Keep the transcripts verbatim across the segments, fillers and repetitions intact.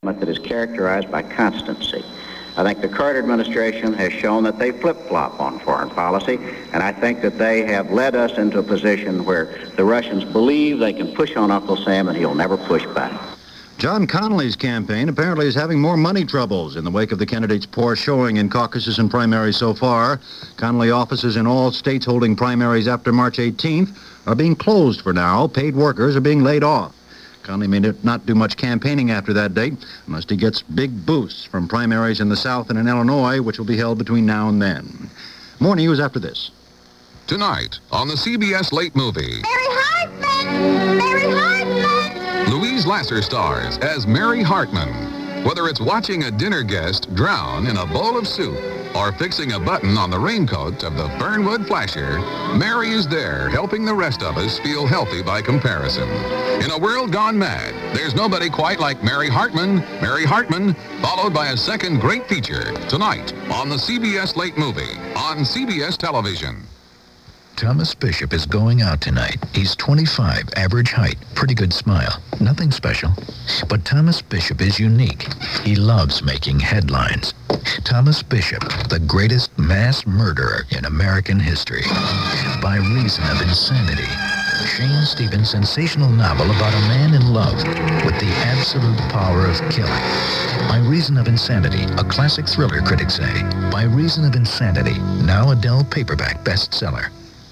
that is characterized by constancy. I think the Carter administration has shown that they flip-flop on foreign policy, and I think that they have led us into a position where the Russians believe they can push on Uncle Sam and he'll never push back. John Connolly's campaign apparently is having more money troubles in the wake of the candidate's poor showing in caucuses and primaries so far. Connolly offices in all states holding primaries after March eighteenth are being closed for now. Paid workers are being laid off. Connolly may not do much campaigning after that date unless he gets big boosts from primaries in the South and in Illinois, which will be held between now and then. More news after this. Tonight on the C B S Late Movie. Mary Hartman! Mary Hartman! Louise Lasser stars as Mary Hartman. Whether it's watching a dinner guest drown in a bowl of soup or fixing a button on the raincoat of the Fernwood Flasher, Mary is there helping the rest of us feel healthy by comparison. In a world gone mad, there's nobody quite like Mary Hartman. Mary Hartman, followed by a second great feature tonight on the C B S Late Movie on C B S Television. Thomas Bishop is going out tonight. He's twenty-five, average height, pretty good smile. Nothing special. But Thomas Bishop is unique. He loves making headlines. Thomas Bishop, the greatest mass murderer in American history. By reason of insanity. Shane Stevens' sensational novel about a man in love with the absolute power of killing. By Reason of Insanity, a classic thriller, critics say. By Reason of Insanity, now a Dell paperback bestseller.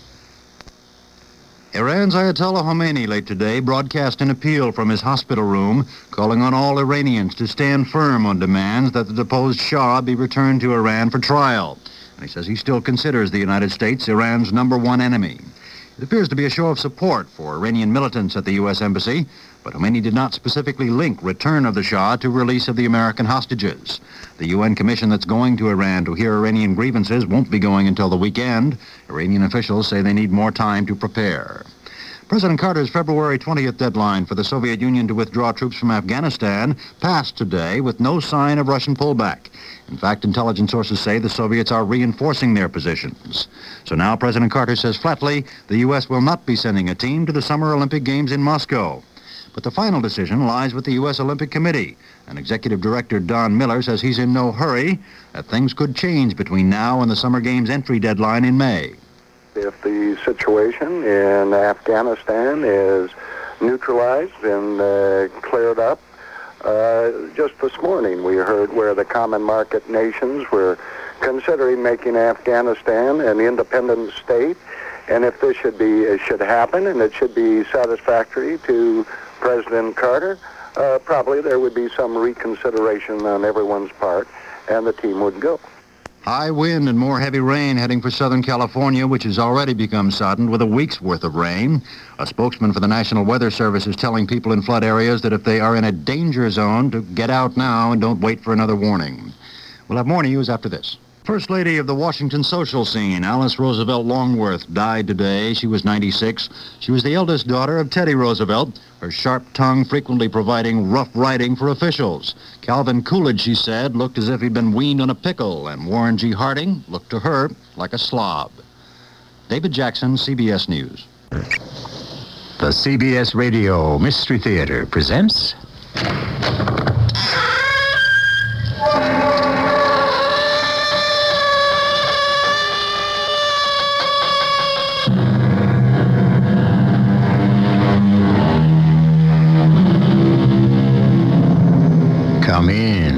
Iran's Ayatollah Khomeini late today broadcast an appeal from his hospital room calling on all Iranians to stand firm on demands that the deposed Shah be returned to Iran for trial. And he says he still considers the United States Iran's number one enemy. It appears to be a show of support for Iranian militants at the U S Embassy, but Khomeini did not specifically link return of the Shah to release of the American hostages. The U N commission that's going to Iran to hear Iranian grievances won't be going until the weekend. Iranian officials say they need more time to prepare. President Carter's February twentieth deadline for the Soviet Union to withdraw troops from Afghanistan passed today with no sign of Russian pullback. In fact, intelligence sources say the Soviets are reinforcing their positions. So now President Carter says flatly the U S will not be sending a team to the Summer Olympic Games in Moscow. But the final decision lies with the U S Olympic Committee. And Executive Director Don Miller says he's in no hurry, that things could change between now and the Summer Games entry deadline in May. If the situation in Afghanistan is neutralized and uh, cleared up, uh, just this morning we heard where the common market nations were considering making Afghanistan an independent state, and if this should be it should happen and it should be satisfactory to President Carter, uh, probably there would be some reconsideration on everyone's part, and the team would go. High wind and more heavy rain heading for Southern California, which has already become sodden with a week's worth of rain. A spokesman for the National Weather Service is telling people in flood areas that if they are in a danger zone, to get out now and don't wait for another warning. We'll have more news after this. First Lady of the Washington social scene, Alice Roosevelt Longworth, died today. She was ninety-six. She was the eldest daughter of Teddy Roosevelt, her sharp tongue frequently providing rough riding for officials. Calvin Coolidge, she said, looked as if he'd been weaned on a pickle, and Warren G. Harding looked to her like a slob. David Jackson, C B S News. The C B S Radio Mystery Theater presents... Come in.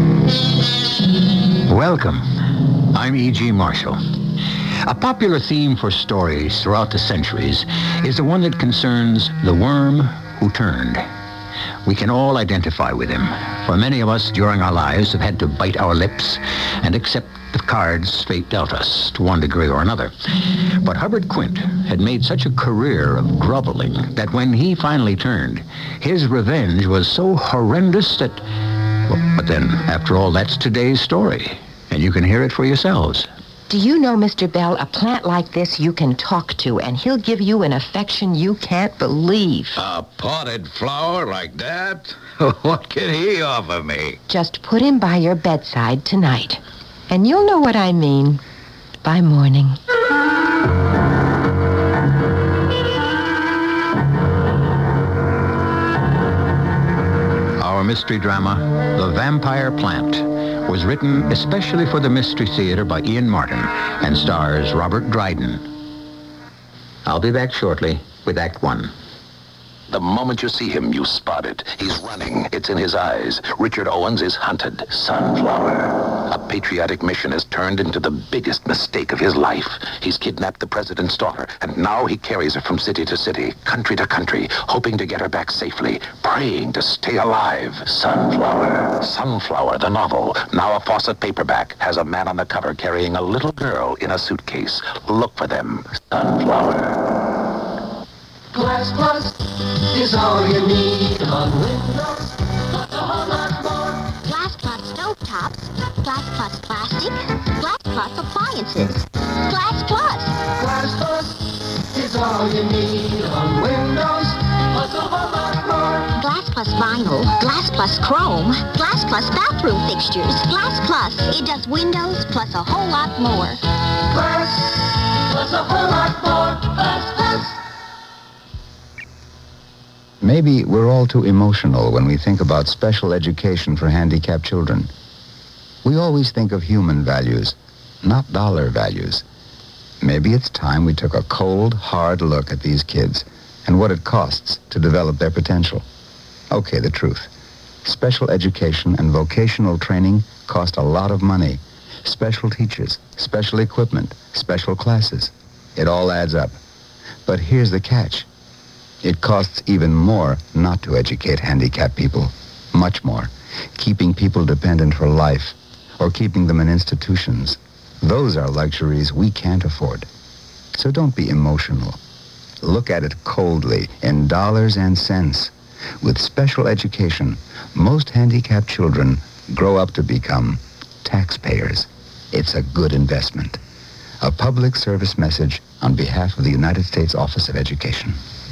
Welcome. I'm E G. Marshall. A popular theme for stories throughout the centuries is the one that concerns the worm who turned. We can all identify with him, for many of us during our lives have had to bite our lips and accept the cards fate dealt us to one degree or another. But Hubbard Quint had made such a career of groveling that when he finally turned, his revenge was so horrendous that... Well, but then, after all, that's today's story, and you can hear it for yourselves. Do you know, Mister Bell, a plant like this you can talk to, and he'll give you an affection you can't believe. A potted flower like that? What can he offer me? Just put him by your bedside tonight, and you'll know what I mean by morning. Our mystery drama, The Vampire Plant, was written especially for the Mystery Theater by Ian Martin and stars Robert Dryden. I'll be back shortly with Act One. The moment you see him, you spot it. He's running. It's in his eyes. Richard Owens is hunted. Sunflower. A patriotic mission has turned into the biggest mistake of his life. He's kidnapped the president's daughter, and now he carries her from city to city, country to country, hoping to get her back safely, praying to stay alive. Sunflower. Sunflower, the novel, now a Fawcett paperback, has a man on the cover carrying a little girl in a suitcase. Look for them. Sunflower. Glass Plus is all you need on Windows, but a whole lot more. Glass Plus stovetops, Glass Plus plastic, Glass Plus appliances. Glass Plus. Glass Plus is all you need on Windows, but a whole lot more. Glass Plus vinyl, Glass Plus chrome, Glass Plus bathroom fixtures. Glass Plus, it does windows plus a whole lot more. Glass plus a whole lot more. Glass Plus. Maybe we're all too emotional when we think about special education for handicapped children. We always think of human values, not dollar values. Maybe it's time we took a cold, hard look at these kids and what it costs to develop their potential. Okay, the truth. Special education and vocational training cost a lot of money. Special teachers, special equipment, special classes. It all adds up. But here's the catch. It costs even more not to educate handicapped people. Much more. Keeping people dependent for life or keeping them in institutions. Those are luxuries we can't afford. So don't be emotional. Look at it coldly in dollars and cents. With special education, most handicapped children grow up to become taxpayers. It's a good investment. A public service message on behalf of the United States Office of Education.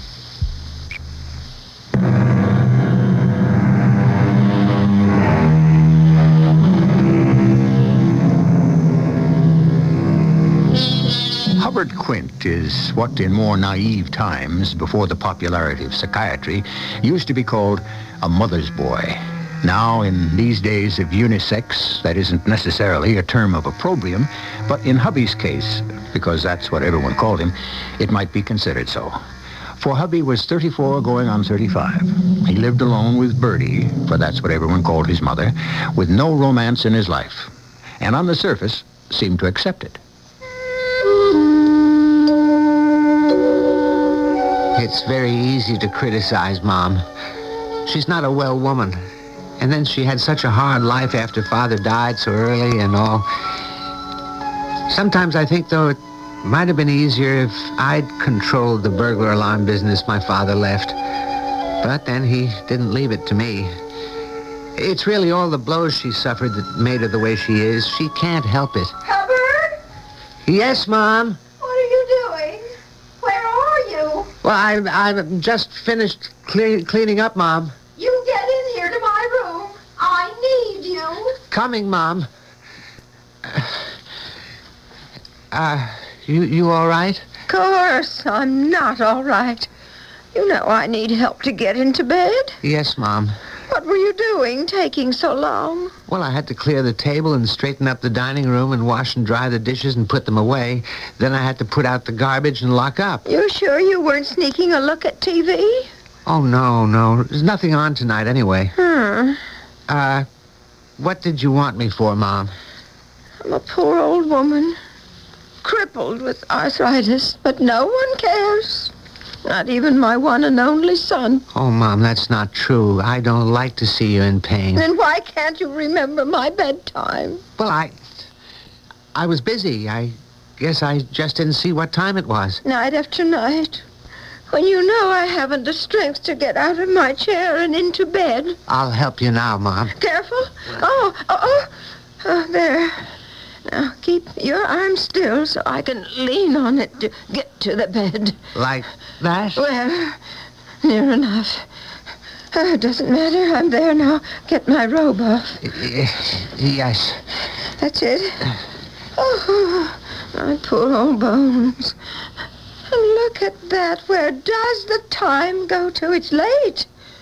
Hubbard Quint is what in more naive times, before the popularity of psychiatry, used to be called a mother's boy. Now, in these days of unisex, that isn't necessarily a term of opprobrium, but in Hubby's case, because that's what everyone called him, it might be considered so. For Hubby was thirty-four going on thirty-five. He lived alone with Birdie, for that's what everyone called his mother, with no romance in his life, and on the surface seemed to accept it. It's very easy to criticize Mom. She's not a well woman. And then she had such a hard life after Father died so early and all. Sometimes I think, though, it might have been easier if I'd controlled the burglar alarm business my father left. But then he didn't leave it to me. It's really all the blows she suffered that made her the way she is. She can't help it. Hubbard? Yes, Mom? What are you doing? Where are you? Well, I, I've just finished cle- cleaning up, Mom. You get in here to my room. I need you. Coming, Mom. Uh, you, you all right? Of course, I'm not all right. You know I need help to get into bed. Yes, Mom. What were you doing, taking so long? Well, I had to clear the table and straighten up the dining room and wash and dry the dishes and put them away. Then I had to put out the garbage and lock up. You sure you weren't sneaking a look at T V? Oh, no, no. There's nothing on tonight anyway. Hmm. Uh, what did you want me for, Mom? I'm a poor old woman, crippled with arthritis, but no one cares. Not even my one and only son. Oh, Mom, that's not true. I don't like to see you in pain. Then why can't you remember my bedtime? Well, I... I was busy. I guess I just didn't see what time it was. Night after night. When you know I haven't the strength to get out of my chair and into bed. I'll help you now, Mom. Careful. Oh, oh, oh. Oh, there. Now, keep your arm still so I can lean on it to get to the bed. Like that? Well, near enough. Oh, it doesn't matter. I'm there now. Get my robe off. Yes. That's it. Oh, my poor old bones. And look at that. Where does the time go to? It's late.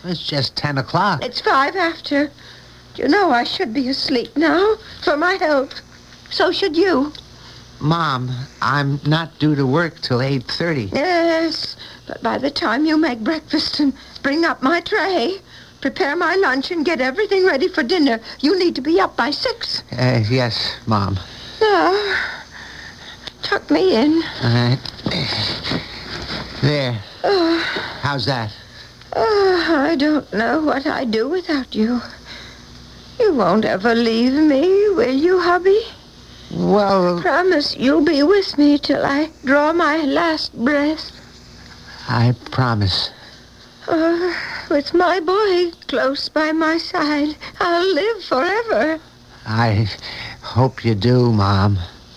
It's just ten o'clock. It's five after. You know I should be asleep now for my health. So should you. Mom, I'm not due to work till eight thirty. Yes, but by the time you make breakfast and bring up my tray, prepare my lunch and get everything ready for dinner, you need to be up by six. Uh, yes, Mom. Now, tuck me in. All right. There. Uh, How's that? uh, I don't know what I'd do without you. You won't ever leave me, will you, hubby? Well... Promise you'll be with me till I draw my last breath. I promise. Uh, with my boy close by my side, I'll live forever. I hope you do, Mom.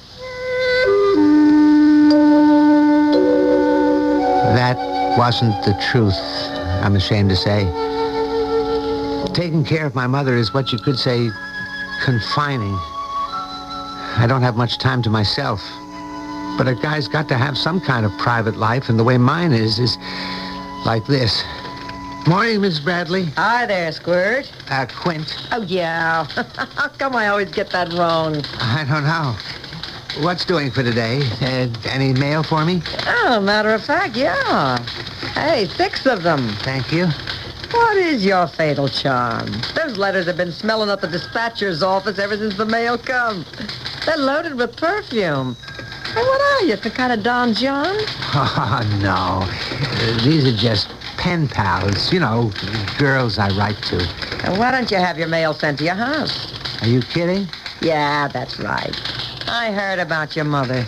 That wasn't the truth, I'm ashamed to say. Taking care of my mother is what you could say confining. I don't have much time to myself. But a guy's got to have some kind of private life, and the way mine is, is like this. Morning, Miss Bradley. Hi there, Squirt. Uh, Quint. Oh, yeah. How come I always get that wrong? I don't know. What's doing for today? Uh, any mail for me? Oh, matter of fact, yeah. Hey, six of them. Thank you. What is your fatal charm? Those letters have been smelling up the dispatcher's office ever since the mail come. They're loaded with perfume. Hey, what are you, some kind of Don John? Oh, no. Uh, these are just pen pals. You know, girls I write to. Now, why don't you have your mail sent to your house? Are you kidding? Yeah, that's right. I heard about your mother.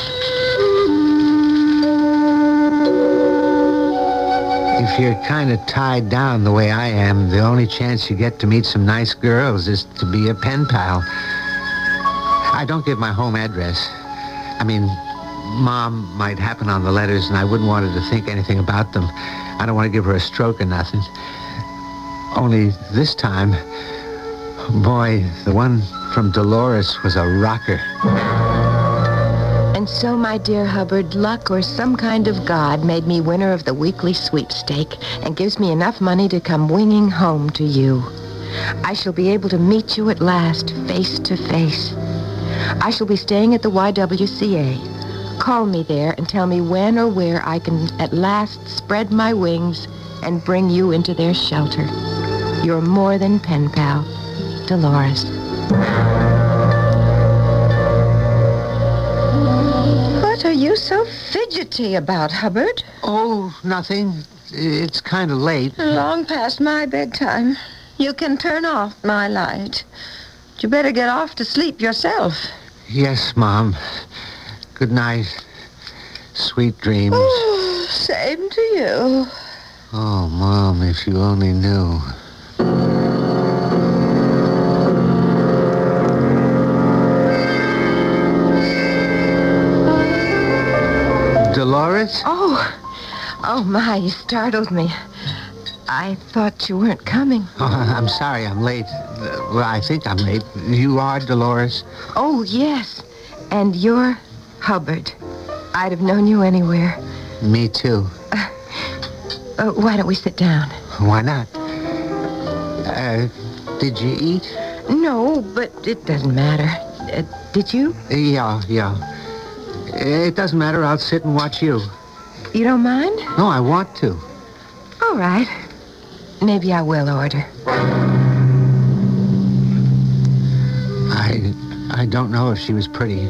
If you're kind of tied down the way I am, the only chance you get to meet some nice girls is to be a pen pal. I don't give my home address. I mean, Mom might happen on the letters, and I wouldn't want her to think anything about them. I don't want to give her a stroke or nothing. Only this time, boy, the one from Dolores was a rocker. And so, my dear Hubbard, luck or some kind of God made me winner of the weekly sweepstake and gives me enough money to come winging home to you. I shall be able to meet you at last, face to face. I shall be staying at the Y W C A. Call me there and tell me when or where I can at last spread my wings and bring you into their shelter. Your more than pen pal, Dolores. What are you so fidgety about, Hubbard? Oh, nothing. It's kind of late. Long past my bedtime. You can turn off my light. You better get off to sleep yourself. Yes, Mom. Good night. Sweet dreams. Oh, same to you. Oh, Mom, if you only knew. Dolores? Oh, oh my, you startled me. I thought you weren't coming. Oh, I'm sorry I'm late. Uh, well, I think I'm late. You are Dolores? Oh, yes. And you're Hubbard. I'd have known you anywhere. Me too. Uh, uh, why don't we sit down? Why not? Uh, did you eat? No, but it doesn't matter. Uh, did you? Yeah, yeah. It doesn't matter. I'll sit and watch you. You don't mind? No, I want to. All right. Maybe I will order. I I don't know if she was pretty.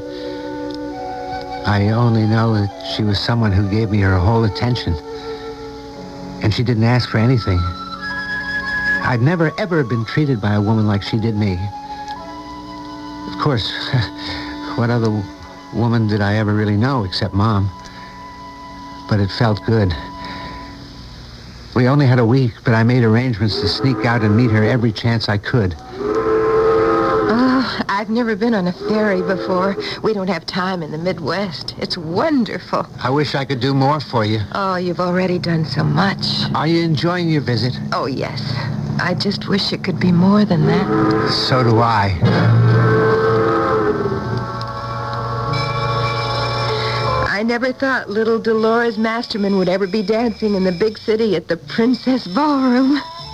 I only know that she was someone who gave me her whole attention. And she didn't ask for anything. I'd never, ever been treated by a woman like she did me. Of course, what other woman did I ever really know except Mom? But it felt good. We only had a week, but I made arrangements to sneak out and meet her every chance I could. Oh, I've never been on a ferry before. We don't have time in the Midwest. It's wonderful. I wish I could do more for you. Oh, you've already done so much. Are you enjoying your visit? Oh, yes. I just wish it could be more than that. So do I. I never thought little Dolores Masterman would ever be dancing in the big city at the Princess Ballroom.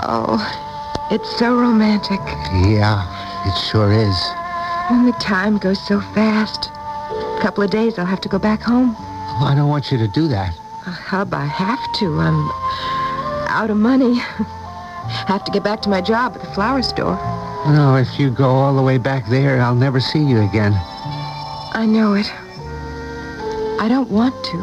Oh, it's so romantic. Yeah, it sure is. And the time goes so fast. A couple of days I'll have to go back home. Well, I don't want you to do that. Uh, hub, I have to. I'm out of money. Have to get back to my job at the flower store. No, if you go all the way back there, I'll never see you again. I know it. I don't want to.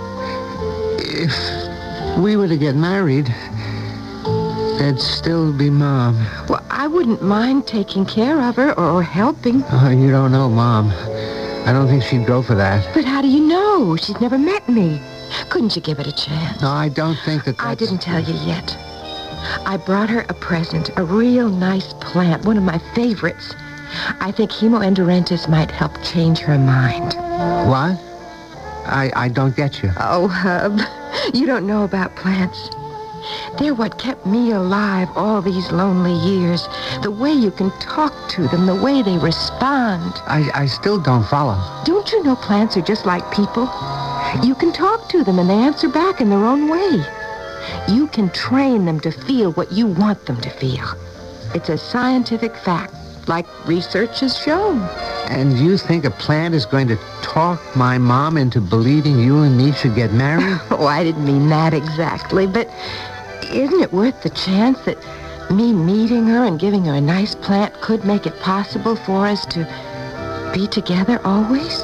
If we were to get married, there'd still be Mom. Well, I wouldn't mind taking care of her or helping. Oh, you don't know Mom. I don't think she'd go for that. But how do you know? She's never met me. Couldn't you give it a chance? No, I don't think that that's... I didn't tell you yet. I brought her a present, a real nice plant, one of my favorites. I think Hemoendorhynchus might help change her mind. What? I, I don't get you. Oh, Hub, you don't know about plants. They're what kept me alive all these lonely years. The way you can talk to them, the way they respond. I, I still don't follow. Don't you know plants are just like people? You can talk to them and they answer back in their own way. You can train them to feel what you want them to feel. It's a scientific fact, like research has shown. And you think a plant is going to talk my mom into believing you and me should get married? Oh, I didn't mean that exactly, but isn't it worth the chance that me meeting her and giving her a nice plant could make it possible for us to be together always?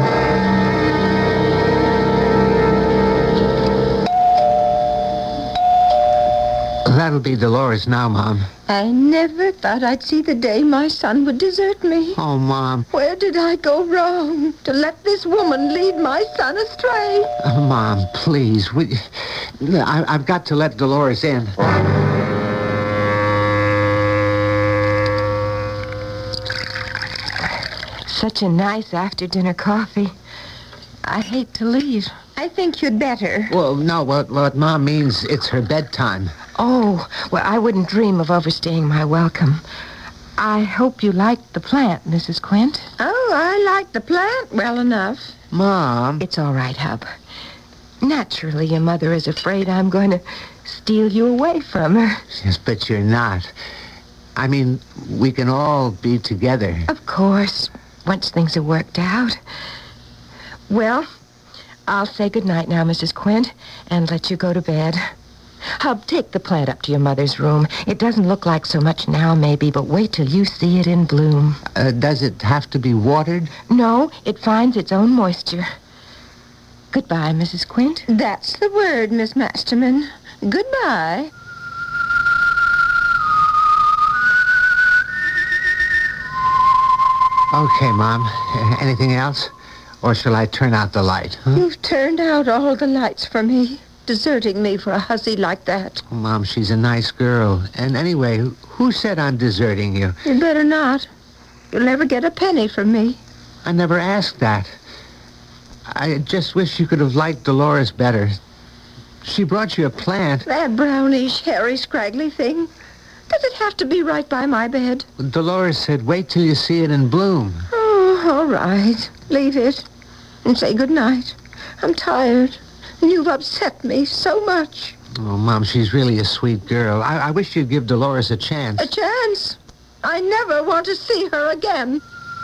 That'll be Dolores now, Mom. I never thought I'd see the day my son would desert me. Oh, Mom. Where did I go wrong to let this woman lead my son astray? Oh, Mom, please. We... I, I've got to let Dolores in. Such a nice after-dinner coffee. I hate to leave. I think you'd better. Well, no, what, what Mom means, it's her bedtime. Oh, well, I wouldn't dream of overstaying my welcome. I hope you liked the plant, Missus Quint. Oh, I like the plant well enough. Mom. It's all right, Hub. Naturally, your mother is afraid I'm going to steal you away from her. Yes, but you're not. I mean, we can all be together. Of course, once things are worked out. Well, I'll say goodnight now, Missus Quint, and let you go to bed. Hub, take the plant up to your mother's room. It doesn't look like so much now, maybe, but wait till you see it in bloom. Uh, does it have to be watered? No, it finds its own moisture. Goodbye, Missus Quint. That's the word, Miss Masterman. Goodbye. Okay, Mom. Uh, anything else? Or shall I turn out the light? Huh? You've turned out all the lights for me, deserting me for a hussy like that. Oh, Mom, she's a nice girl. And anyway, who said I'm deserting you? You'd better not. You'll never get a penny from me. I never asked that. I just wish you could have liked Dolores better. She brought you a plant. That brownish, hairy, scraggly thing. Does it have to be right by my bed? Dolores said, wait till you see it in bloom. Oh, all right. Leave it. And say goodnight. I'm tired. And you've upset me so much. Oh, Mom, she's really a sweet girl. I, I wish you'd give Dolores a chance. A chance? I never want to see her again.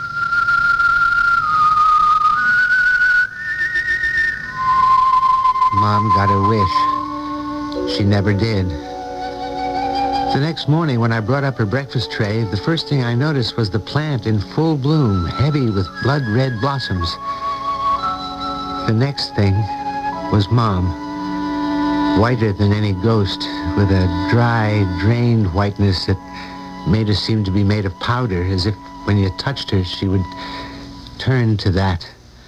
Mom got her wish. She never did. The next morning, when I brought up her breakfast tray, the first thing I noticed was the plant in full bloom, heavy with blood-red blossoms. The next thing was Mom, whiter than any ghost, with a dry, drained whiteness that made her seem to be made of powder, as if when you touched her, she would turn to that.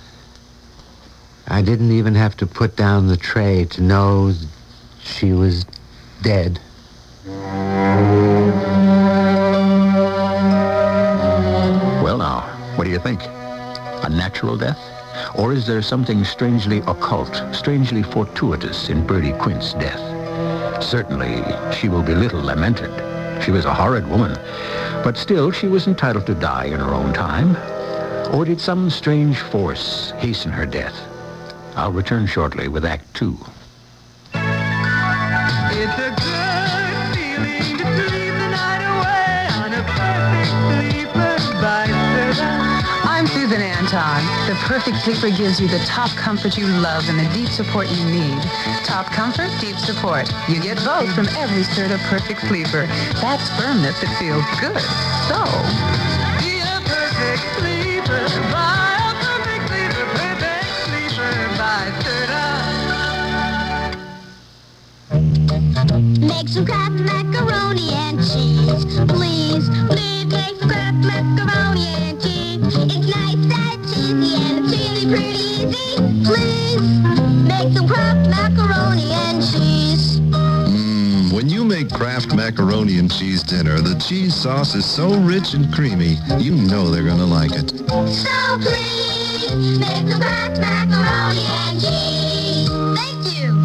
I didn't even have to put down the tray to know she was dead. Well, now, what do you think? A natural death? Or is there something strangely occult, strangely fortuitous in Bertie Quint's death? Certainly, she will be little lamented. She was a horrid woman, but still she was entitled to die in her own time. Or did some strange force hasten her death? I'll return shortly with Act Two. It's a good feeling. Todd. The perfect sleeper gives you the top comfort you love and the deep support you need. Top comfort, deep support. You get both from every Serta Perfect Sleeper. That's firmness that feels good. So, be a perfect sleeper. Buy a perfect sleeper. Perfect sleeper by Serta. Make some Kraft macaroni and cheese. Please, please make some Kraft macaroni and cheese. It's nice and cheesy and it's really pretty easy. Please, make some Kraft macaroni and cheese. Mmm, when you make Kraft macaroni and cheese dinner, the cheese sauce is so rich and creamy, you know they're gonna like it. So please, make some Kraft macaroni and cheese. Thank you.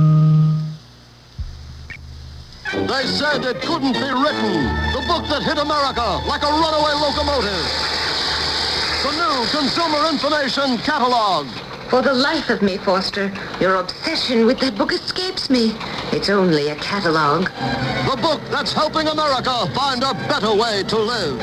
They said it couldn't be written. The book that hit America like a runaway locomotive. The new Consumer Information Catalog. For the life of me, Foster, your obsession with that book escapes me. It's only a catalog. The book that's helping America find a better way to live.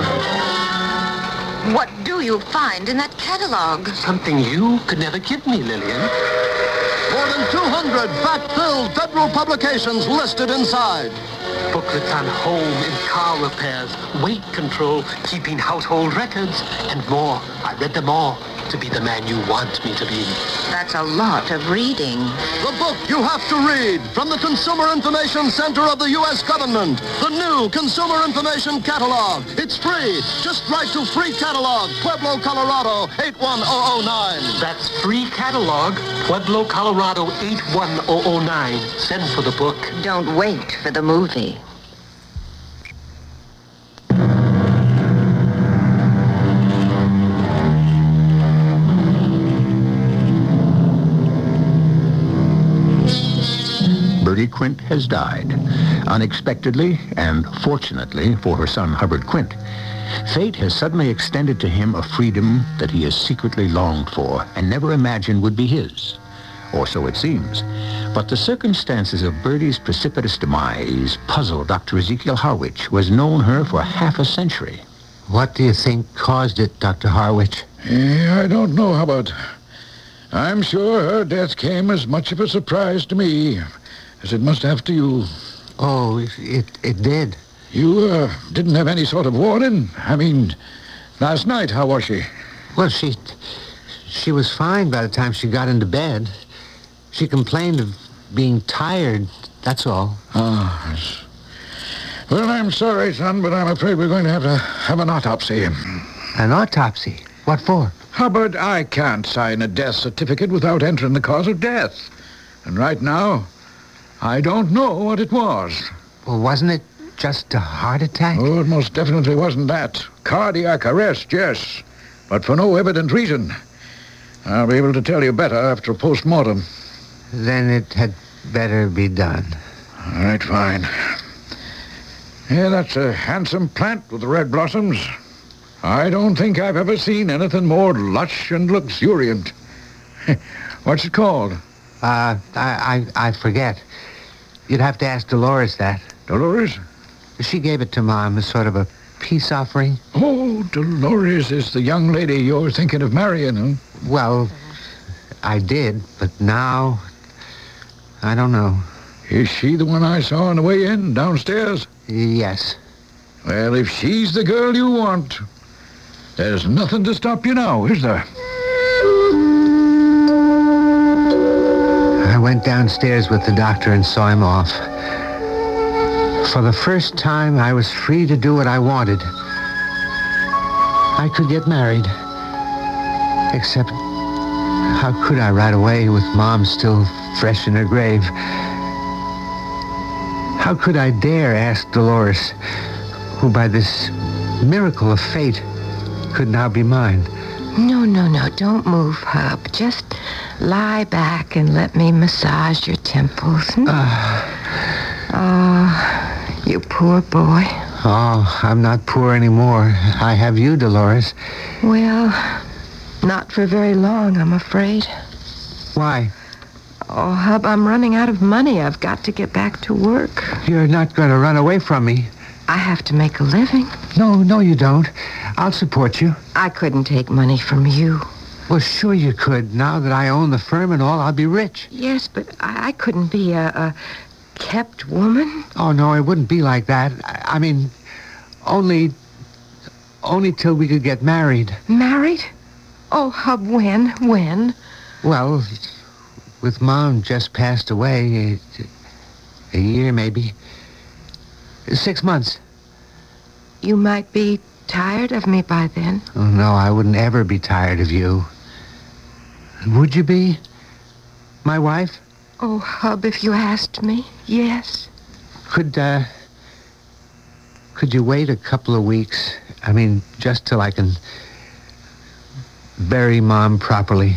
What do you find in that catalog? Something you could never give me, Lillian. More than two hundred fact-filled federal publications listed inside. Booklets on home and car repairs, weight control, keeping household records, and more. I read them all to be the man you want me to be. That's a lot of reading. The book you have to read from the Consumer Information Center of the U S government. The new Consumer Information Catalog. It's free. Just write to Free Catalog, Pueblo, Colorado, eight one zero zero nine. That's Free Catalog, Pueblo, Colorado, eight one zero zero nine. Send for the book. Don't wait for the movie. Bertie Quint has died, unexpectedly and fortunately for her son Hubbard Quint. Fate has suddenly extended to him a freedom that he has secretly longed for and never imagined would be his. Or so it seems. But the circumstances of Bertie's precipitous demise puzzle Doctor Ezekiel Harwich, who has known her for half a century. What do you think caused it, Doctor Harwich? Yeah, I don't know, Hubbard. I'm sure her death came as much of a surprise to me as it must have to you. Oh, it it did. You uh, didn't have any sort of warning? I mean, last night, how was she? Well, she she was fine by the time she got into bed. She complained of being tired, that's all. Ah, yes. Well, I'm sorry, son, but I'm afraid we're going to have to have an autopsy. An autopsy? What for? Hubbard, I can't sign a death certificate without entering the cause of death. And right now, I don't know what it was. Well, wasn't it just a heart attack? Oh, it most definitely wasn't that. Cardiac arrest, yes. But for no evident reason. I'll be able to tell you better after a post-mortem. Then it had better be done. All right, fine. Yeah, that's a handsome plant with the red blossoms. I don't think I've ever seen anything more lush and luxuriant. What's it called? Uh, I, I, I forget. You'd have to ask Dolores that. Dolores? She gave it to Mom as sort of a peace offering. Oh, Dolores is the young lady you're thinking of marrying, huh? Well, I did, but now, I don't know. Is she the one I saw on the way in, downstairs? Yes. Well, if she's the girl you want, there's nothing to stop you now, is there? I went downstairs with the doctor and saw him off. For the first time, I was free to do what I wanted. I could get married. Except, how could I right away with Mom still fresh in her grave? How could I dare ask Dolores, who by this miracle of fate could now be mine? No, no, no, don't move, Hub. Just lie back and let me massage your temples. Hmm? Uh, oh, you poor boy. Oh, I'm not poor anymore. I have you, Dolores. Well, not for very long, I'm afraid. Why? Oh, Hub, I'm running out of money. I've got to get back to work. You're not going to run away from me. I have to make a living. No, no, you don't. I'll support you. I couldn't take money from you. Well, sure you could. Now that I own the firm and all, I'll be rich. Yes, but I, I couldn't be a, a kept woman. Oh, no, it wouldn't be like that. I, I mean, only... only till we could get married. Married? Oh, Hub, when? When? Well, with Mom just passed away, a, a year maybe. Six months. You might be tired of me by then. Oh, no, I wouldn't ever be tired of you. Would you be my wife? Oh, Hub, if you asked me, yes. Could, uh... Could you wait a couple of weeks? I mean, just till I can bury Mom properly.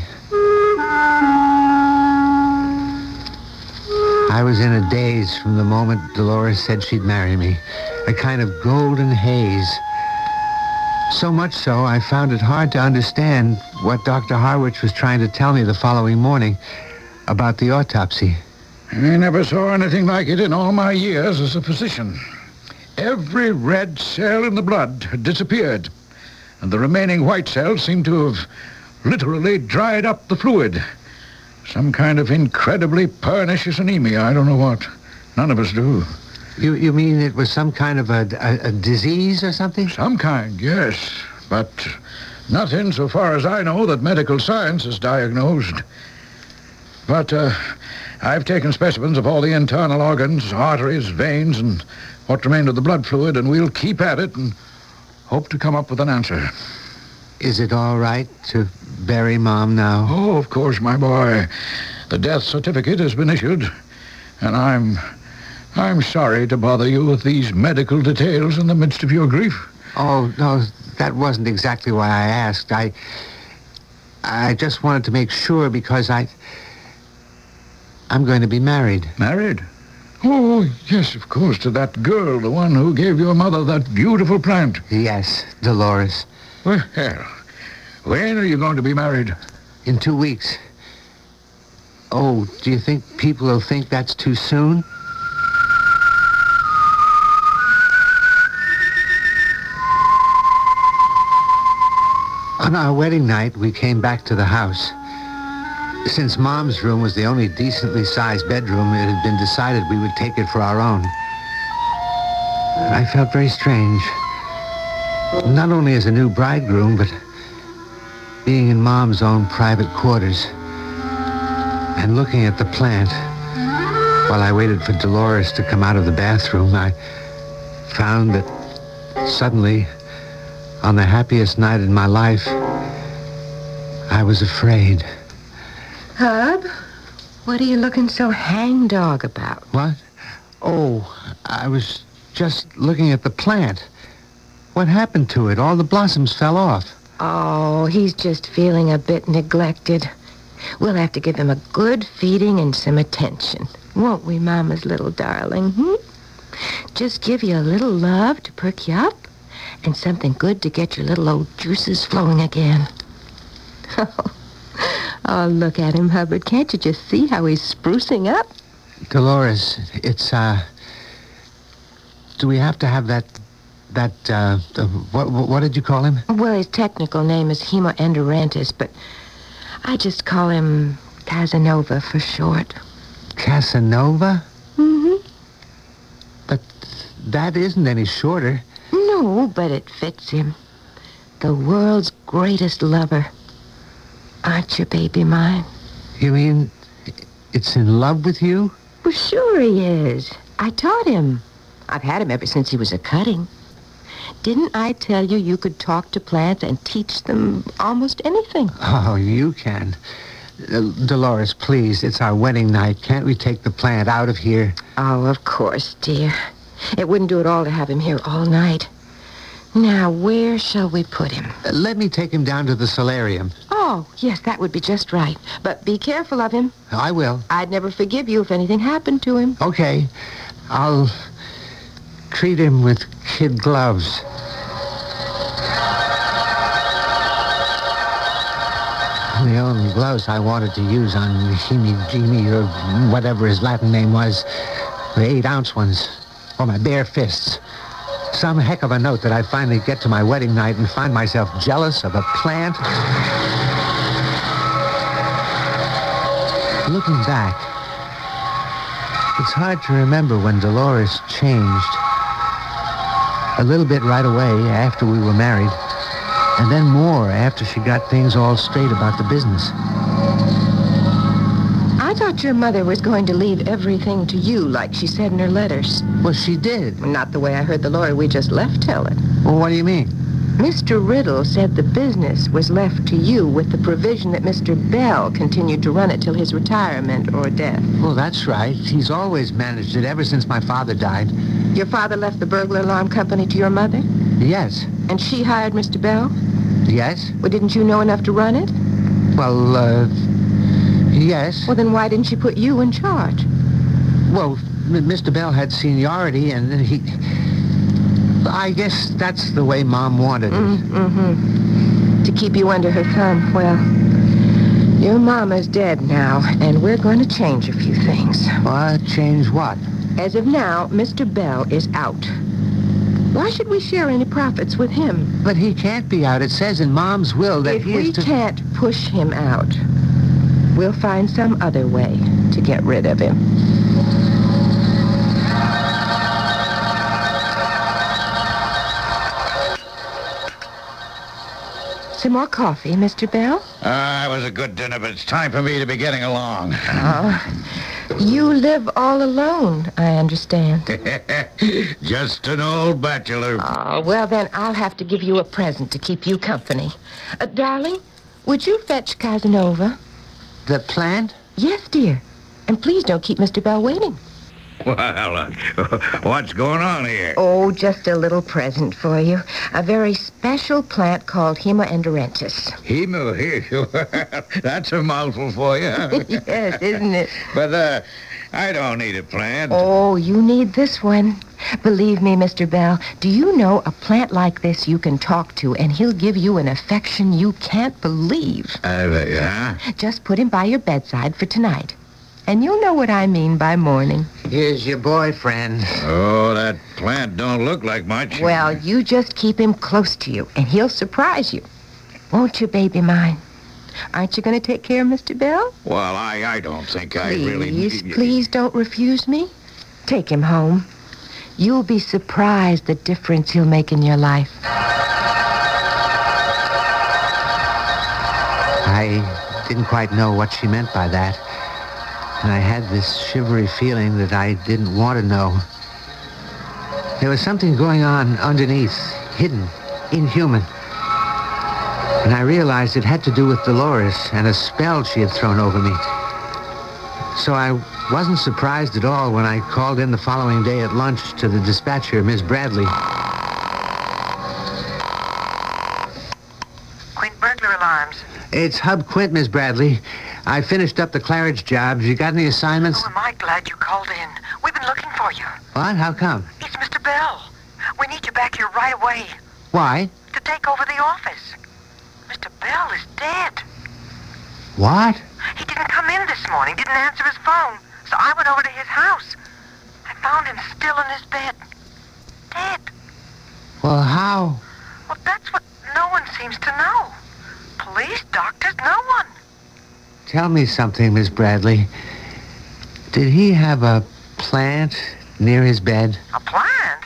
I was in a daze from the moment Dolores said she'd marry me. A kind of golden haze. So much so, I found it hard to understand what Doctor Harwich was trying to tell me the following morning about the autopsy. I never saw anything like it in all my years as a physician. Every red cell in the blood had disappeared, and the remaining white cells seemed to have literally dried up the fluid. Some kind of incredibly pernicious anemia. I don't know what. None of us do. You you mean it was some kind of a, a, a disease or something? Some kind, yes. But nothing, so far as I know, that medical science has diagnosed. But uh, I've taken specimens of all the internal organs, arteries, veins, and what remained of the blood fluid, and we'll keep at it and hope to come up with an answer. Is it all right to bury Mom now? Oh, of course, my boy. The death certificate has been issued, and I'm... I'm sorry to bother you with these medical details in the midst of your grief. Oh, no, that wasn't exactly why I asked. I... I just wanted to make sure because I... I'm going to be married. Married? Oh, yes, of course, to that girl, the one who gave your mother that beautiful plant. Yes, Dolores. Well, when are you going to be married? In two weeks. Oh, do you think people will think that's too soon? On our wedding night, we came back to the house. Since Mom's room was the only decently sized bedroom, it had been decided we would take it for our own. I felt very strange. Not only as a new bridegroom, but being in Mom's own private quarters and looking at the plant. While I waited for Dolores to come out of the bathroom, I found that suddenly, on the happiest night in my life, I was afraid. Hub, what are you looking so hangdog about? What? Oh, I was just looking at the plant. What happened to it? All the blossoms fell off. Oh, he's just feeling a bit neglected. We'll have to give him a good feeding and some attention. Won't we, Mama's little darling? Hmm? Just give you a little love to perk you up and something good to get your little old juices flowing again. Oh, look at him, Hubbard. Can't you just see how he's sprucing up? Dolores, it's, uh... do we have to have that... that, uh... uh what, what did you call him? Well, his technical name is Hemoendorantis, but I just call him Casanova for short. Casanova? Mm-hmm. But that isn't any shorter. No, but it fits him. The world's greatest lover. Aren't you, baby mine? You mean it's in love with you? Well, sure he is. I taught him. I've had him ever since he was a cutting. Didn't I tell you you could talk to plants and teach them almost anything? Oh, you can. Uh, Dolores, please, it's our wedding night. Can't we take the plant out of here? Oh, of course, dear. It wouldn't do at all to have him here all night. Now, where shall we put him? Uh, let me take him down to the solarium. Oh, yes, that would be just right. But be careful of him. I will. I'd never forgive you if anything happened to him. Okay. I'll treat him with kid gloves. The only gloves I wanted to use on Himi Jimmy, or whatever his Latin name was, the eight-ounce ones, or my bare fists. Some heck of a note that I'd finally get to my wedding night and find myself jealous of a plant. Looking back, it's hard to remember when Dolores changed. A little bit right away after we were married, and then more after she got things all straight about the business. I thought your mother was going to leave everything to you, like she said in her letters. Well, she did. Not the way I heard the lawyer we just left tell it. Well, what do you mean? Mister Riddle said the business was left to you with the provision that Mister Bell continued to run it till his retirement or death. Well, that's right. He's always managed it ever since my father died. Your father left the burglar alarm company to your mother? Yes. And she hired Mister Bell? Yes. Well, didn't you know enough to run it? Well, uh, yes. Well, then why didn't she put you in charge? Well, M- Mister Bell had seniority, and he... I guess that's the way Mom wanted it. Mm-hmm. To keep you under her thumb. Well, your mama's dead now, and we're going to change a few things. What? Change what? As of now, Mister Bell is out. Why should we share any profits with him? But he can't be out. It says in Mom's will that if he we is to... can't push him out, we'll find some other way to get rid of him. Some more coffee, Mister Bell? Ah, it was a good dinner, but it's time for me to be getting along. Oh, you live all alone, I understand. Just an old bachelor. Oh, well, then I'll have to give you a present to keep you company. Uh, darling, would you fetch Casanova? The plant? Yes, dear. And please don't keep Mister Bell waiting. Well, uh, what's going on here? Oh, just a little present for you. A very special plant called Hemoendorentis. Hemo, that's a mouthful for you. Yes, isn't it? But, uh, I don't need a plant. Oh, you need this one. Believe me, Mister Bell, do you know a plant like this you can talk to, and he'll give you an affection you can't believe. Uh, yeah? Just put him by your bedside for tonight. And you'll know what I mean by morning. Here's your boyfriend. Oh, that plant don't look like much. Well, you just keep him close to you, and he'll surprise you. Won't you, baby mine? Aren't you going to take care of Mister Bell? Well, I, I don't think please, I really... Please, please don't refuse me. Take him home. You'll be surprised the difference he'll make in your life. I didn't quite know what she meant by that. And I had this shivery feeling that I didn't want to know. There was something going on underneath, hidden, inhuman. And I realized it had to do with Dolores and a spell she had thrown over me. So I wasn't surprised at all when I called in the following day at lunch to the dispatcher, Miss Bradley. Quint Burglar Alarms. It's Hub Quint, Miss Bradley. I finished up the Claridge job. You got any assignments? Oh, am I glad you called in. We've been looking for you. What? How come? It's Mister Bell. We need you back here right away Why? to take over the office. Mister Bell is dead. What? He didn't come in this morning, didn't answer his phone. So I went over to his house. I found him still in his bed. Dead. Well, how? Well, that's what no one seems to know. Police, doctors, no one. Tell me something, Miss Bradley. Did he have a plant near his bed? A plant?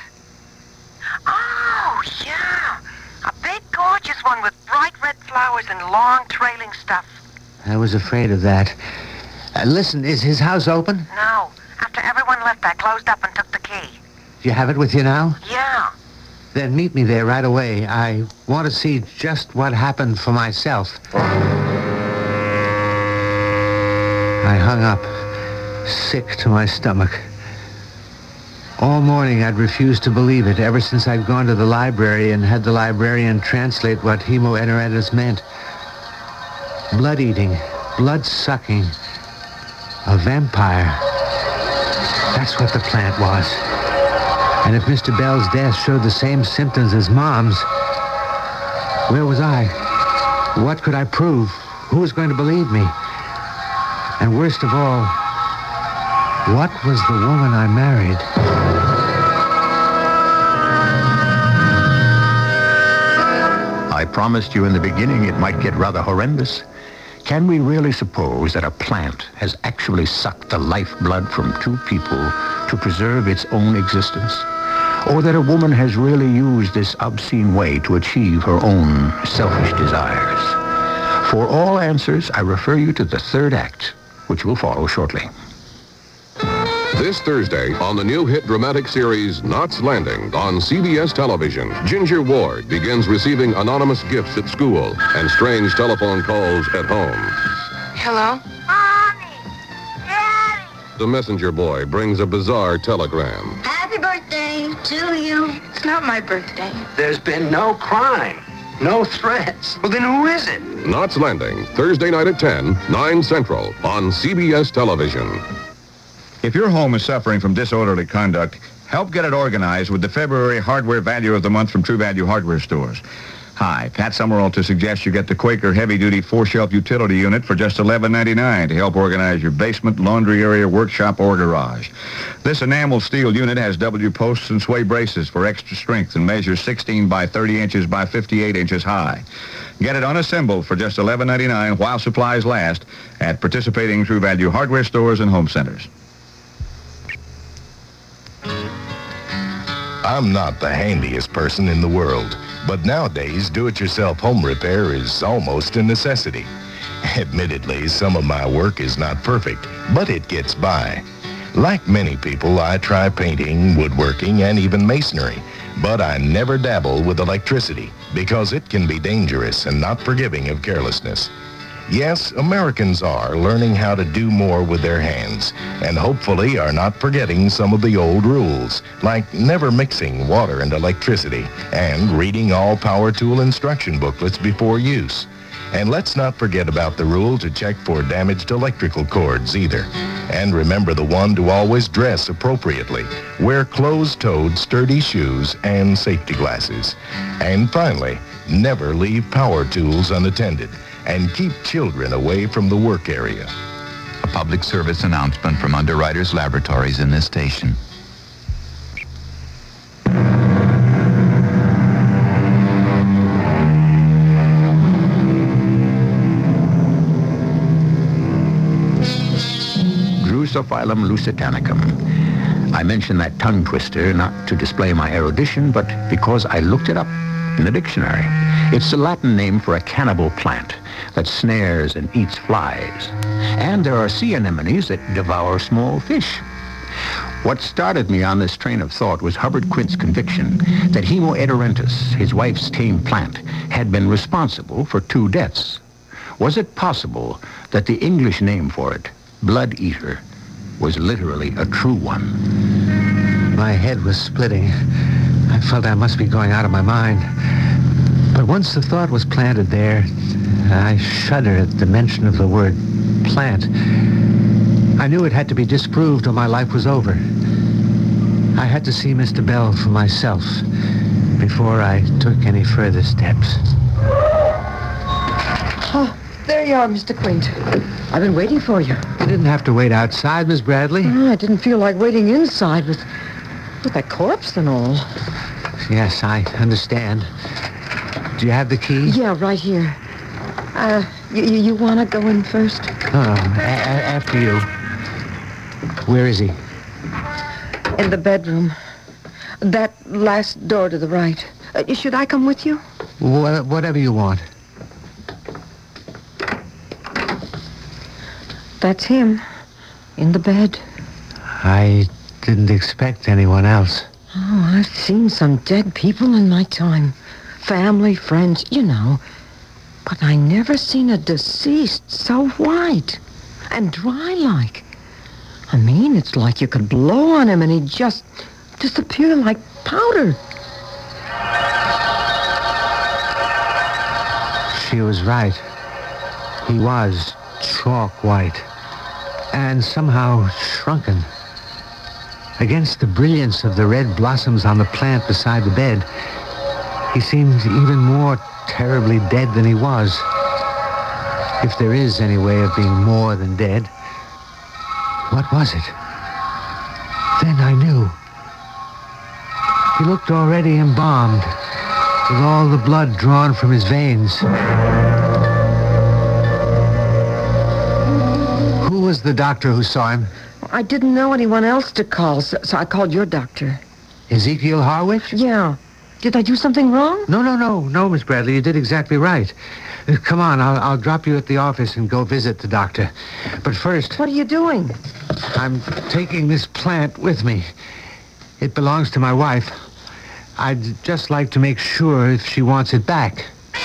Oh, yeah. A big, gorgeous one with bright red flowers and long, trailing stuff. I was afraid of that. Uh, listen, is his house open? No. After everyone left, I closed up and took the key. Do you have it with you now? Yeah. Then meet me there right away. I want to see just what happened for myself. I hung up, sick to my stomach. All morning I'd refused to believe it, ever since I'd gone to the library and had the librarian translate what hemoendorentis meant. Blood-eating, blood-sucking, a vampire. That's what the plant was. And if Mister Bell's death showed the same symptoms as Mom's, where was I? What could I prove? Who was going to believe me? And worst of all, what was the woman I married? promised you in the beginning it might get rather horrendous. Can we really suppose that a plant has actually sucked the lifeblood from two people to preserve its own existence? Or that a woman has really used this obscene way to achieve her own selfish desires? For all answers, I refer you to the third act, which will follow shortly. This Thursday on the new hit dramatic series Knots Landing on C B S television, Ginger Ward begins receiving anonymous gifts at school and strange telephone calls at home. Hello? The messenger boy brings a bizarre telegram. Happy birthday to you. It's not my birthday. There's been no crime, no threats. Well, then who is it? Knots Landing, Thursday night at ten, nine Central on C B S television. If your home is suffering from disorderly conduct, help get it organized with the February Hardware Value of the Month from True Value Hardware Stores. Hi, Pat Summerall to suggest you get the Quaker heavy-duty four-shelf utility unit for just eleven ninety-nine to help organize your basement, laundry area, workshop, or garage. This enamel steel unit has W posts and sway braces for extra strength and measures sixteen by thirty inches by fifty-eight inches high. Get it unassembled for just eleven ninety-nine while supplies last at participating True Value hardware stores and home centers. I'm not the handiest person in the world, but nowadays do-it-yourself home repair is almost a necessity. Admittedly, some of my work is not perfect, but it gets by. Like many people, I try painting, woodworking, and even masonry, but I never dabble with electricity because it can be dangerous and not forgiving of carelessness. Yes, Americans are learning how to do more with their hands and hopefully are not forgetting some of the old rules, like never mixing water and electricity and reading all power tool instruction booklets before use. And let's not forget about the rule to check for damaged electrical cords either. And remember the one to always dress appropriately. Wear closed-toed, sturdy shoes and safety glasses. And finally, never leave power tools unattended. And keep children away from the work area. A public service announcement from Underwriters Laboratories in this station. Drosophilum lusitanicum. I mention that tongue twister not to display my erudition, but because I looked it up in the dictionary. It's the Latin name for a cannibal plant that snares and eats flies. And there are sea anemones that devour small fish. What started me on this train of thought was Hubbard Quint's conviction that Hemo eruentus, his wife's tame plant, had been responsible for two deaths. Was it possible that the English name for it, blood eater, was literally a true one? My head was splitting. I felt I must be going out of my mind. But once the thought was planted there, I shuddered at the mention of the word plant. I knew it had to be disproved or my life was over. I had to see Mister Bell for myself before I took any further steps. Oh, there you are, Mister Quint. I've been waiting for you. You didn't have to wait outside, Miss Bradley. Oh, I didn't feel like waiting inside with, with that corpse and all. Yes, I understand. Do you have the key? Yeah, right here. Uh, you, you want to go in first? No, no, a- a- after you. Where is he? In the bedroom. That last door to the right. Uh, should I come with you? Wh- whatever you want. That's him. In the bed. I didn't expect anyone else. Oh, I've seen some dead people in my time. Family, friends, you know. But I never seen a deceased so white and dry-like. I mean, it's like you could blow on him and he'd just disappear like powder. She was right. He was chalk white and somehow shrunken. Against the brilliance of the red blossoms on the plant beside the bed, he seemed even more terribly dead than he was. If there is any way of being more than dead. What was it? Then I knew. He looked already embalmed, with all the blood drawn from his veins. Who was the doctor who saw him? I didn't know anyone else to call, so, so I called your doctor. Ezekiel Harwich? Yeah. Did I do something wrong? No, no, no. No, Miss Bradley, you did exactly right. Uh, come on, I'll, I'll drop you at the office and go visit the doctor. But first... What are you doing? I'm taking this plant with me. It belongs to my wife. I'd just like to make sure if she wants it back.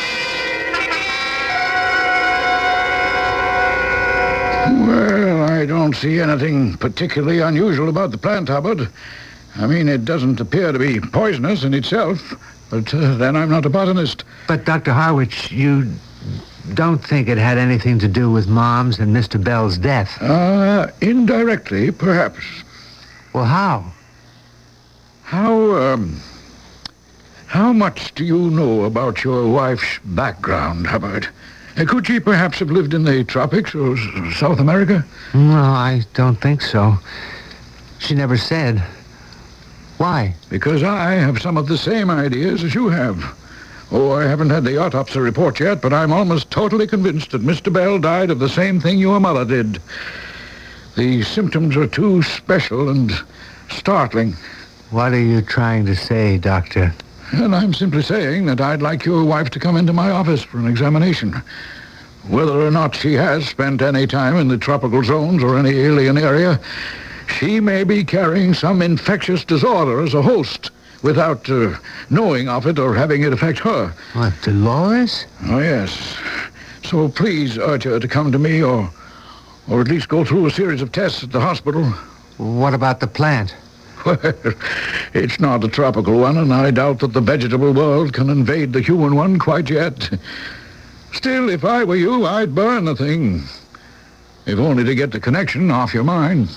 Well, I don't see anything particularly unusual about the plant, Hubbard. I mean, it doesn't appear to be poisonous in itself, but uh, then I'm not a botanist. But, Doctor Harwich, you don't think it had anything to do with Mom's and Mister Bell's death? Uh, indirectly, perhaps. Well, how? How, um... How much do you know about your wife's background, Hubbard? Uh, could she perhaps have lived in the tropics or S- South America? No, I don't think so. She never said. Why? Because I have some of the same ideas as you have. Oh, I haven't had the autopsy report yet, but I'm almost totally convinced that Mister Bell died of the same thing your mother did. The symptoms are too special and startling. What are you trying to say, Doctor? And I'm simply saying that I'd like your wife to come into my office for an examination. Whether or not she has spent any time in the tropical zones or any alien area, she may be carrying some infectious disorder as a host without uh, knowing of it or having it affect her. What, Dolores? Oh, yes. So please urge her to come to me or, or at least go through a series of tests at the hospital. What about the plant? Well, it's not a tropical one, and I doubt that the vegetable world can invade the human one quite yet. Still, if I were you, I'd burn the thing. If only to get the connection off your mind.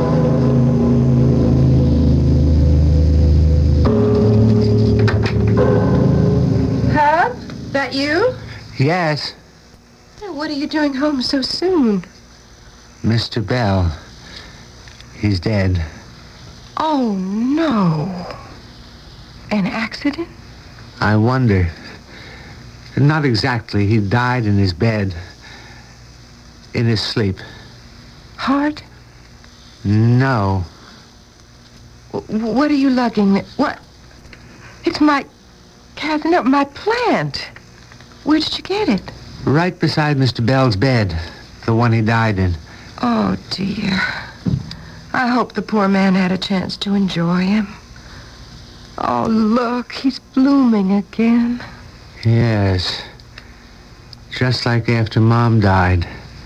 Hub? That you? Yes. What are you doing home so soon? Mister Bell. He's dead. Oh, no. An accident? I wonder. Not exactly. He died in his bed. In his sleep. Heart? No. W- what are you lugging? What? It's my... Catherine, no, my plant. Where did you get it? Right beside Mister Bell's bed. The one he died in. Oh, dear. I hope the poor man had a chance to enjoy him. Oh, look, he's blooming again. Yes. Just like after Mom died.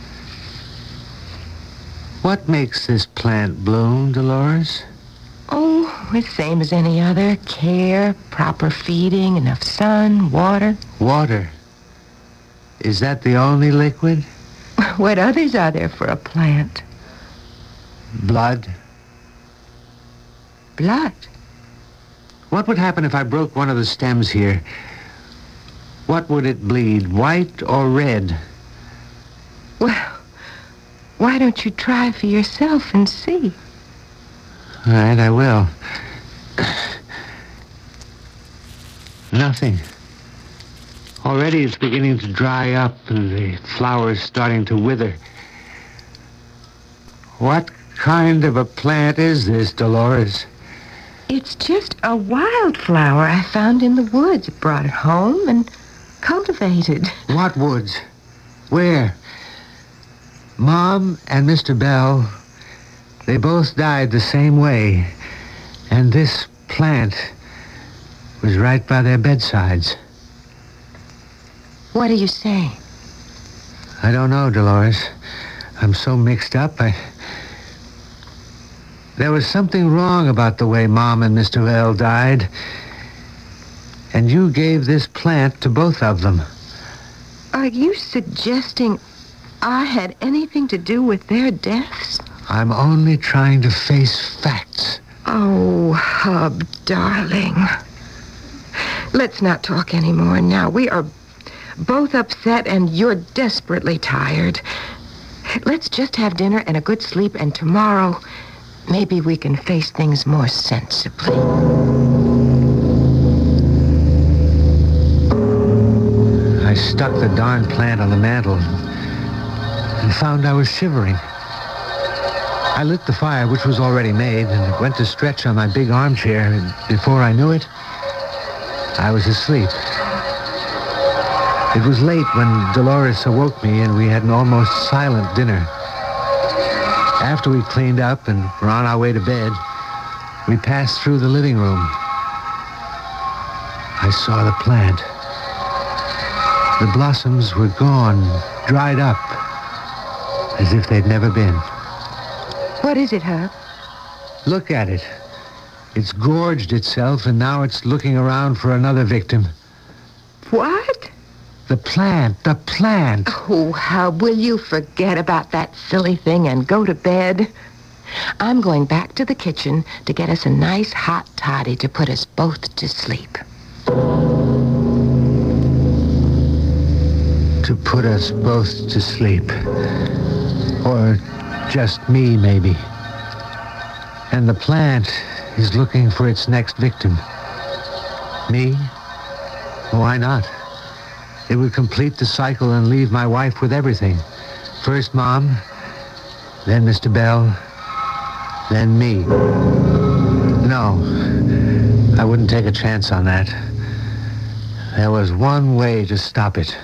What makes this plant bloom, Dolores? Oh, the same as any other. Care, proper feeding, enough sun, water. Water. Is that the only liquid? What others are there for a plant? Blood. Blood? What would happen if I broke one of the stems here? What would it bleed, white or red? Well, why don't you try for yourself and see? All right, I will. Nothing. Already it's beginning to dry up and the flowers starting to wither. What kind of a plant is this, Dolores? It's just a wildflower I found in the woods. Brought it home and cultivated. What woods? Where? Mom and Mister Bell, they both died the same way. And this plant was right by their bedsides. What are you saying? I don't know, Dolores. I'm so mixed up. I... There was something wrong about the way Mom and Mister Bell died. And you gave this plant to both of them. Are you suggesting I had anything to do with their deaths? I'm only trying to face facts. Oh, Hub, darling. Let's not talk anymore now. We are both upset and you're desperately tired. Let's just have dinner and a good sleep, and tomorrow maybe we can face things more sensibly. stuck the darn plant on the mantel and found I was shivering. I lit the fire, which was already made, and went to stretch on my big armchair, and before I knew it, I was asleep. It was late when Dolores awoke me, and we had an almost silent dinner. After we cleaned up and were on our way to bed, we passed through the living room. I saw the plant. The blossoms were gone, dried up, as if they'd never been. What is it, Herb? Look at it. It's gorged itself, and now it's looking around for another victim. What? The plant, the plant. Oh, Herb, will you forget about that silly thing and go to bed? I'm going back to the kitchen to get us a nice hot toddy to put us both to sleep. To put us both to sleep. Or just me, maybe. And the plant is looking for its next victim. Me? Why not? It would complete the cycle and leave my wife with everything. First Mom, then Mister Bell, then me. No, I wouldn't take a chance on that. There was one way to stop it.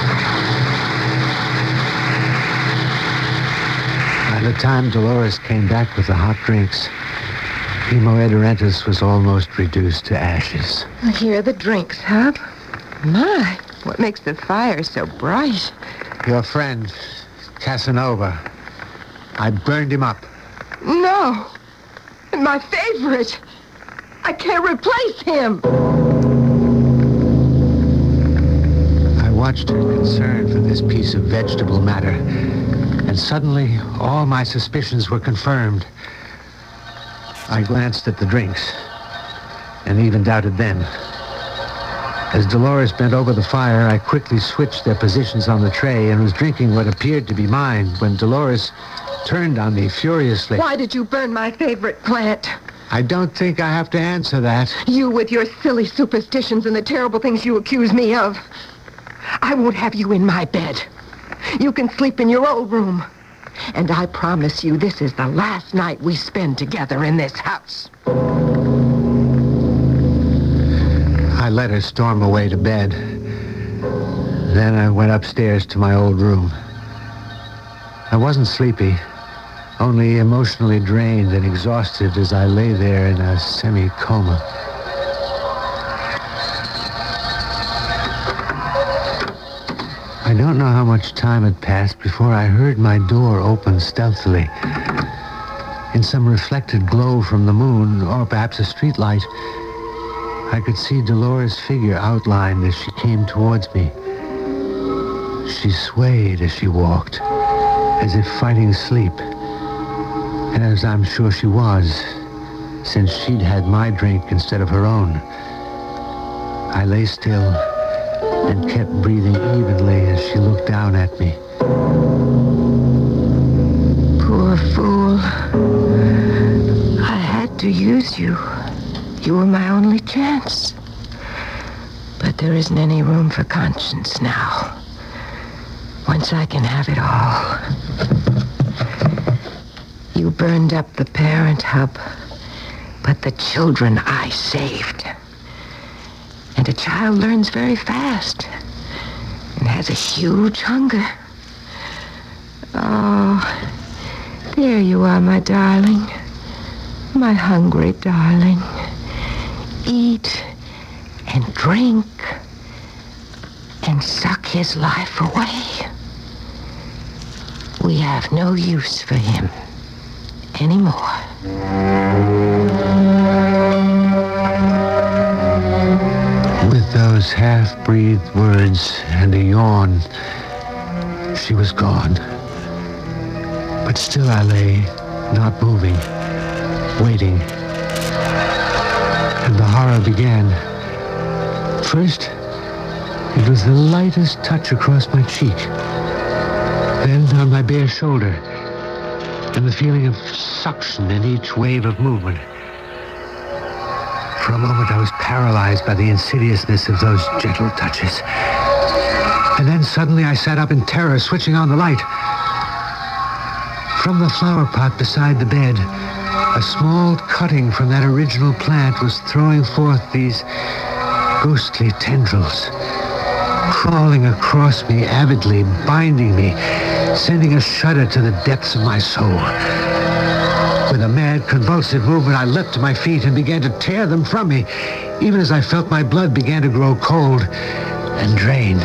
By the time Dolores came back with the hot drinks, Emo Edorentus was almost reduced to ashes. Here are the drinks, Herb. My, what makes the fire so bright? Your friend, Casanova. I burned him up. No. My favorite. I can't replace him. I watched her concern for this piece of vegetable matter, and suddenly all my suspicions were confirmed. I glanced at the drinks and even doubted them. As Dolores bent over the fire, I quickly switched their positions on the tray and was drinking what appeared to be mine when Dolores turned on me furiously. Why did you burn my favorite plant? I don't think I have to answer that. You with your silly superstitions and the terrible things you accuse me of. I won't have you in my bed. You can sleep in your old room. And I promise you this is the last night we spend together in this house. I let her storm away to bed. Then I went upstairs to my old room. I wasn't sleepy, only emotionally drained and exhausted as I lay there in a semi-coma. I don't know how much time had passed before I heard my door open stealthily. In some reflected glow from the moon, or perhaps a street light, I could see Dolores' figure outlined as she came towards me. She swayed as she walked, as if fighting sleep. And as I'm sure she was, since she'd had my drink instead of her own. I lay still and kept breathing evenly as she looked down at me. Poor fool. I had to use you. You were my only chance. But there isn't any room for conscience now. Once I can have it all. You burned up the parent hub, but the children I saved. And a child learns very fast and has a huge hunger. Oh, there you are, my darling. My hungry darling. Eat and drink and suck his life away. We have no use for him anymore. With those half-breathed words and a yawn, she was gone. But still I lay, not moving, waiting. And the horror began. First, it was the lightest touch across my cheek. Then on my bare shoulder, and the feeling of suction in each wave of movement. For a moment, I was paralyzed by the insidiousness of those gentle touches. And then suddenly I sat up in terror, switching on the light. From the flower pot beside the bed, a small cutting from that original plant was throwing forth these ghostly tendrils, crawling across me avidly, binding me, sending a shudder to the depths of my soul. With a mad, convulsive movement, I leapt to my feet and began to tear them from me, even as I felt my blood began to grow cold and drained.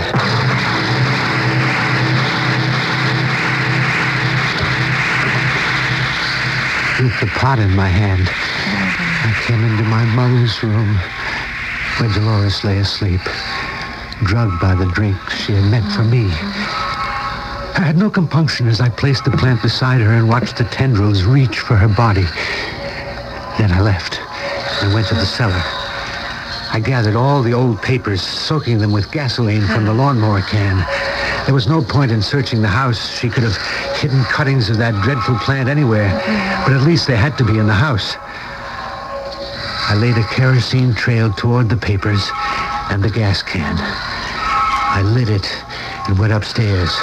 With the pot in my hand, I came into my mother's room, where Dolores lay asleep, drugged by the drink she had meant for me. I had no compunction as I placed the plant beside her and watched the tendrils reach for her body. Then I left and went to the cellar. I gathered all the old papers, soaking them with gasoline from the lawnmower can. There was no point in searching the house. She could have hidden cuttings of that dreadful plant anywhere, but at least they had to be in the house. I laid a kerosene trail toward the papers and the gas can. I lit it and went upstairs.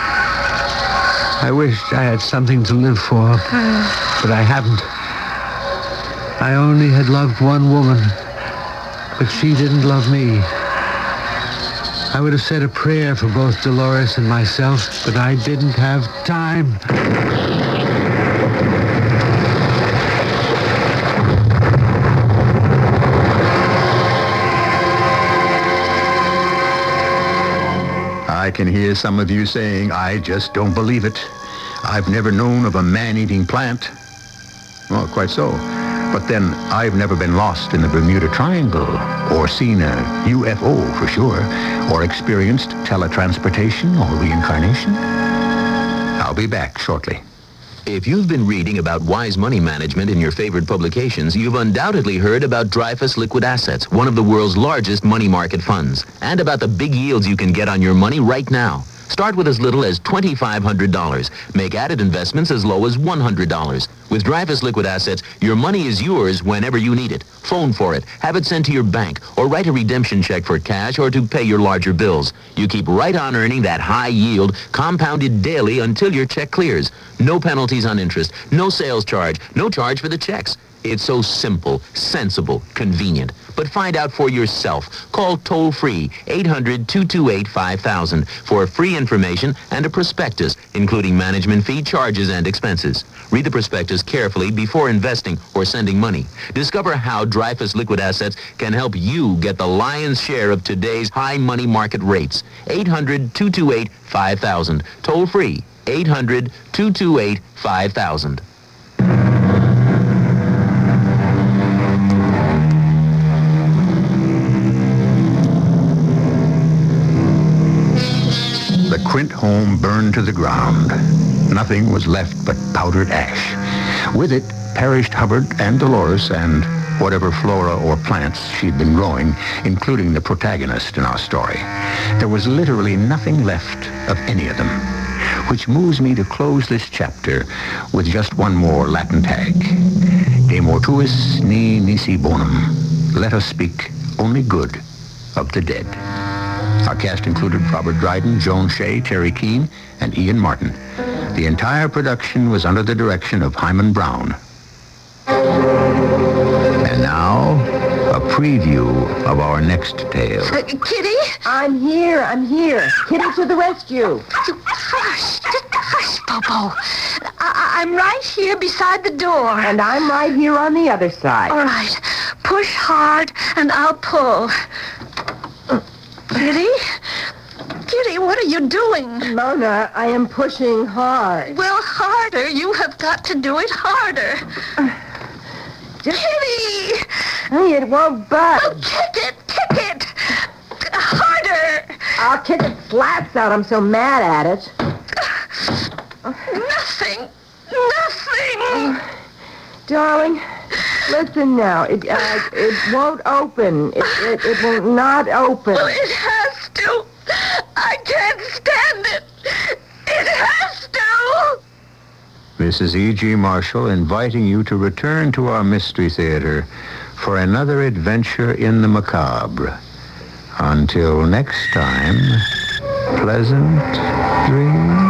I wished I had something to live for, but I haven't. I only had loved one woman, but she didn't love me. I would have said a prayer for both Dolores and myself, but I didn't have time. I can hear some of you saying, I just don't believe it. I've never known of a man-eating plant. Well, quite so. But then I've never been lost in the Bermuda Triangle, or seen a U F O for sure, or experienced teletransportation or reincarnation. I'll be back shortly. If you've been reading about wise money management in your favorite publications, you've undoubtedly heard about Dreyfus Liquid Assets, one of the world's largest money market funds, and about the big yields you can get on your money right now. Start with as little as two thousand five hundred dollars. Make added investments as low as one hundred dollars. With Dreyfus Liquid Assets, your money is yours whenever you need it. Phone for it, have it sent to your bank, or write a redemption check for cash or to pay your larger bills. You keep right on earning that high yield, compounded daily until your check clears. No penalties on interest, no sales charge, no charge for the checks. It's so simple, sensible, convenient. But find out for yourself. Call toll-free eight hundred, two two eight, five thousand for free information and a prospectus, including management fee, charges, and expenses. Read the prospectus carefully before investing or sending money. Discover how Dreyfus Liquid Assets can help you get the lion's share of today's high money market rates. eight hundred, two two eight, five thousand. Toll-free eight hundred, two two eight, five thousand. The Quint home burned to the ground. Nothing was left but powdered ash. With it perished Hubbard and Dolores and whatever flora or plants she'd been growing, including the protagonist in our story. There was literally nothing left of any of them, which moves me to close this chapter with just one more Latin tag. De mortuis ni nisi bonum. Let us speak only good of the dead. Our cast included Robert Dryden, Joan Shea, Terry Keane, and Ian Martin. The entire production was under the direction of Hyman Brown. And now, a preview of our next tale. Uh, Kitty? I'm here, I'm here. Kitty to the rescue. Hush, hush, Bobo. I- I'm right here beside the door. And I'm right here on the other side. All right. Push hard, and I'll pull. Kitty? Kitty, what are you doing? Mona, I am pushing hard. Well, harder. You have got to do it harder. Uh, just... Kitty! Hey, it won't budge. Oh, kick it, kick it. Harder. I'll kick it flats out. I'm so mad at it. Nothing. Nothing. Uh, darling, listen now. It uh, it won't open. It, it it will not open. Well, it has to. I can't stand it. It has to. This is E G. Marshall inviting you to return to our Mystery Theater for another adventure in the macabre. Until next time, pleasant dreams.